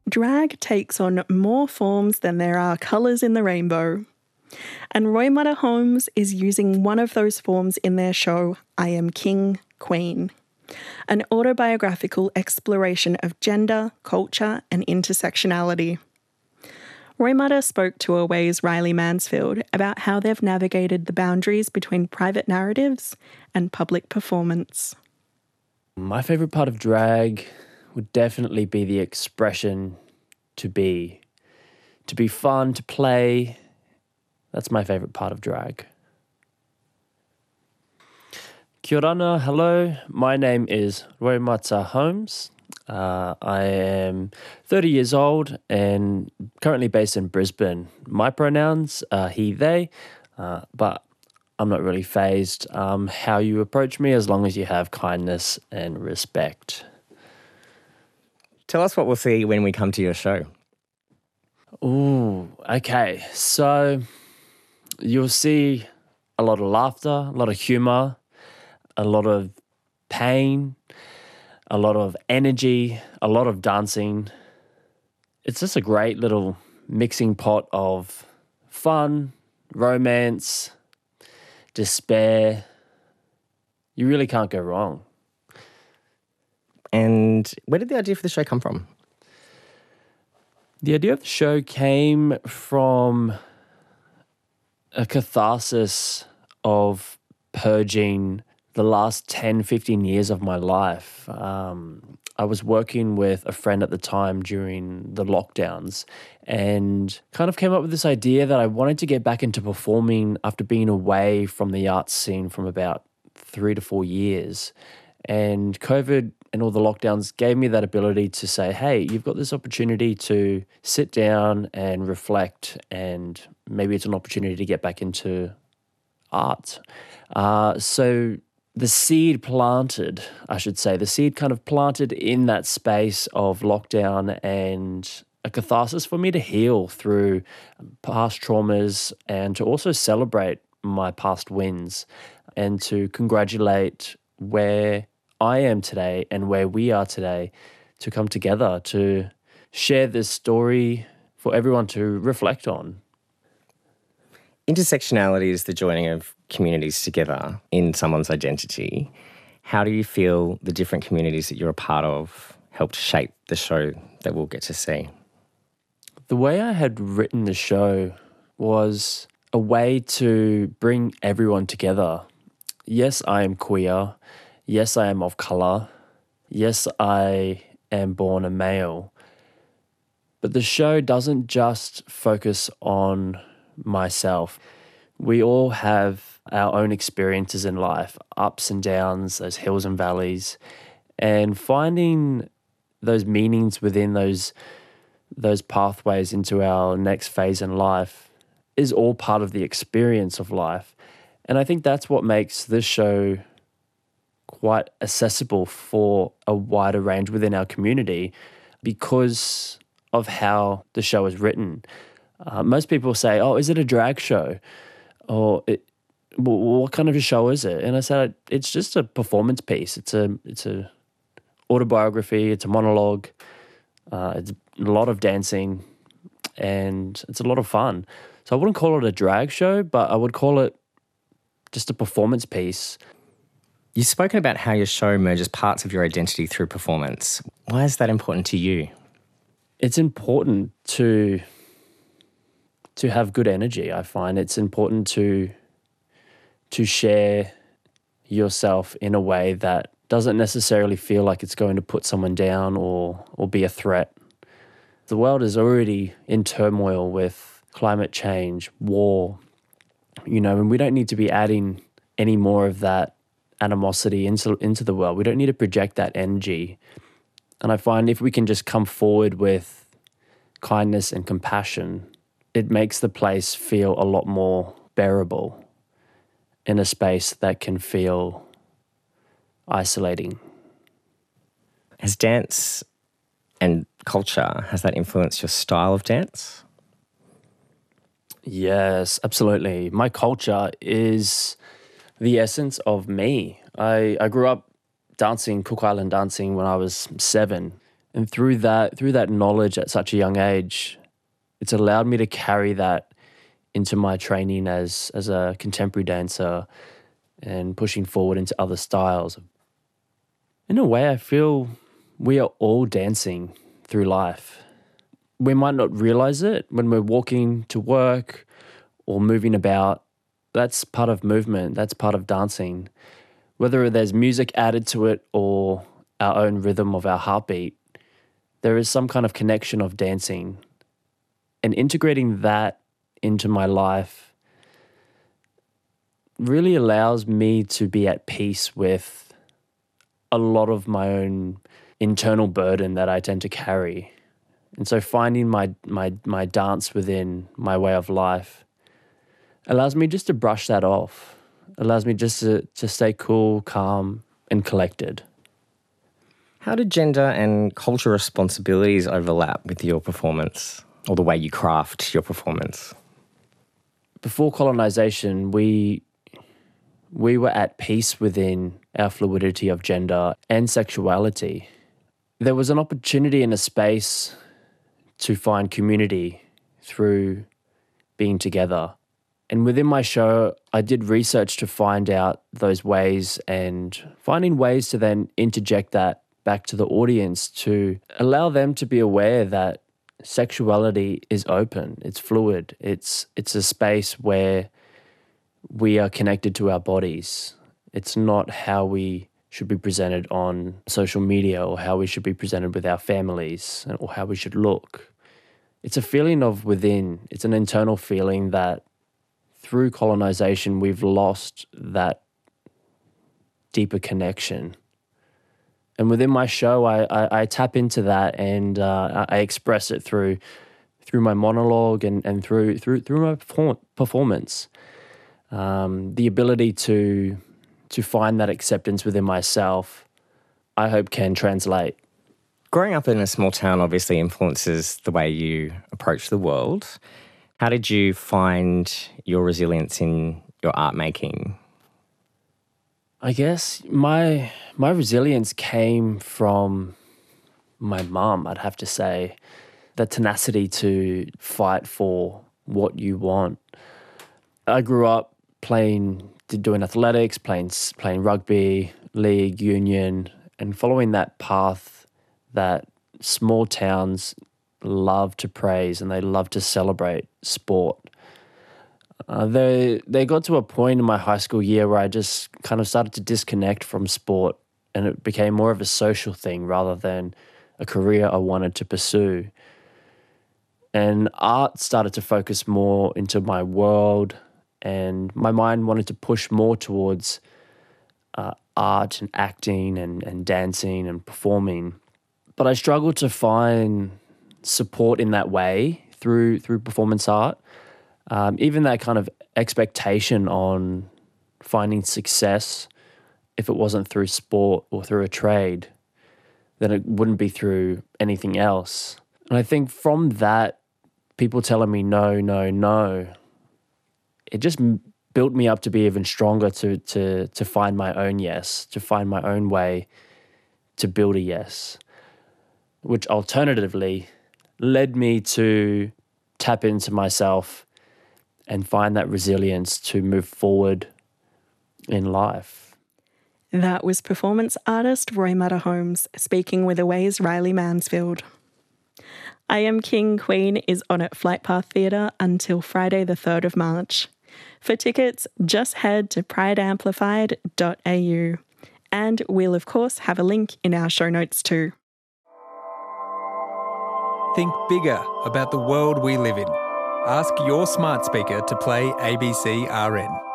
Drag takes on more forms than there are colours in the rainbow. And Roy Matta Holmes is using one of those forms in their show, I Am King, Queen, an autobiographical exploration of gender, culture, and intersectionality. Roy Matta spoke to Away's Riley Mansfield about how they've navigated the boundaries between private narratives and public performance. My favourite part of drag would definitely be the expression to be. To be fun, to play. That's my favourite part of drag. Kia ora, hello. My name is Roy Matta Holmes. I am 30 years old and currently based in Brisbane. My pronouns are he, they, but I'm not really fazed how you approach me as long as you have kindness and respect. Tell us what we'll see when we come to your show. Ooh, okay. So you'll see a lot of laughter, a lot of humour, a lot of pain, a lot of energy, a lot of dancing. It's just a great little mixing pot of fun, romance, despair. You really can't go wrong. And where did the idea for the show come from? The idea of the show came from a catharsis of purging the last 10, 15 years of my life. I was working with a friend at the time during the lockdowns and kind of came up with this idea that I wanted to get back into performing after being away from the arts scene from about 3 to 4 years. And COVID and all the lockdowns gave me that ability to say, hey, you've got this opportunity to sit down and reflect, and maybe it's an opportunity to get back into art. So the seed planted, I should say, the seed kind of planted in that space of lockdown and a catharsis for me to heal through past traumas and to also celebrate my past wins and to congratulate where I am today and where we are today, to come together to share this story for everyone to reflect on. Intersectionality is the joining of communities together in someone's identity. How do you feel the different communities that you're a part of helped shape the show that we'll get to see? The way I had written the show was a way to bring everyone together. Yes, I am queer. Yes, I am of colour. Yes, I am born a male. But the show doesn't just focus on myself. We all have our own experiences in life, ups and downs, those hills and valleys, and finding those meanings within those pathways into our next phase in life is all part of the experience of life. And I think that's what makes this show quite accessible for a wider range within our community because of how the show is written. Most people say, oh, is it a drag show? Or what kind of a show is it? And I said, it's just a performance piece. It's a autobiography. It's a monologue. It's a lot of dancing and it's a lot of fun. So I wouldn't call it a drag show, but I would call it just a performance piece. You've spoken about how your show merges parts of your identity through performance. Why is that important to you? It's important to have good energy, I find. It's important to share yourself in a way that doesn't necessarily feel like it's going to put someone down or be a threat. The world is already in turmoil with climate change, war, and we don't need to be adding any more of that animosity into the world. We don't need to project that energy. And I find if we can just come forward with kindness and compassion, it makes the place feel a lot more bearable in a space that can feel isolating. Has dance and culture, has that influenced your style of dance? Yes, absolutely. My culture is the essence of me. I grew up dancing, Cook Island dancing when I was 7. And through that knowledge at such a young age, it's allowed me to carry that into my training as a contemporary dancer and pushing forward into other styles. In a way, I feel we are all dancing through life. We might not realize it when we're walking to work or moving about. That's part of movement. That's part of dancing. Whether there's music added to it or our own rhythm of our heartbeat, there is some kind of connection of dancing. And integrating that into my life really allows me to be at peace with a lot of my own internal burden that I tend to carry. And so finding my dance within my way of life allows me just to brush that off, allows me just to stay cool, calm, and collected. How do gender and cultural responsibilities overlap with your performance or the way you craft your performance? Before colonization, we were at peace within our fluidity of gender and sexuality. There was an opportunity and a space to find community through being together. And within my show, I did research to find out those ways and finding ways to then interject that back to the audience to allow them to be aware that sexuality is open, it's fluid, it's a space where we are connected to our bodies. It's not how we should be presented on social media or how we should be presented with our families or how we should look. It's a feeling of within. It's an internal feeling that through colonization we've lost that deeper connection. And within my show, I tap into that and I express it through my monologue and through my performance. The ability to find that acceptance within myself, I hope can translate. Growing up in a small town obviously influences the way you approach the world. How did you find your resilience in your art making? I guess my resilience came from my mum, I'd have to say. The tenacity to fight for what you want. I grew up doing athletics, playing rugby, league, union, and following that path that small towns love to praise and they love to celebrate sport. They got to a point in my high school year where I just kind of started to disconnect from sport and it became more of a social thing rather than a career I wanted to pursue. And art started to focus more into my world and my mind wanted to push more towards art and acting and dancing and performing. But I struggled to find support in that way through performance art. Even that kind of expectation on finding success, if it wasn't through sport or through a trade, then it wouldn't be through anything else. And I think from that, people telling me no, no, no, it just built me up to be even stronger to find my own yes, to find my own way to build a yes, which alternatively led me to tap into myself and find that resilience to move forward in life. That was performance artist Roy Matter-Holmes speaking with Away's Riley Mansfield. I Am King Queen is on at Flightpath Theatre until Friday the 3rd of March. For tickets, just head to prideamplified.au. And we'll of course have a link in our show notes too. Think bigger about the world we live in. Ask your smart speaker to play ABC RN.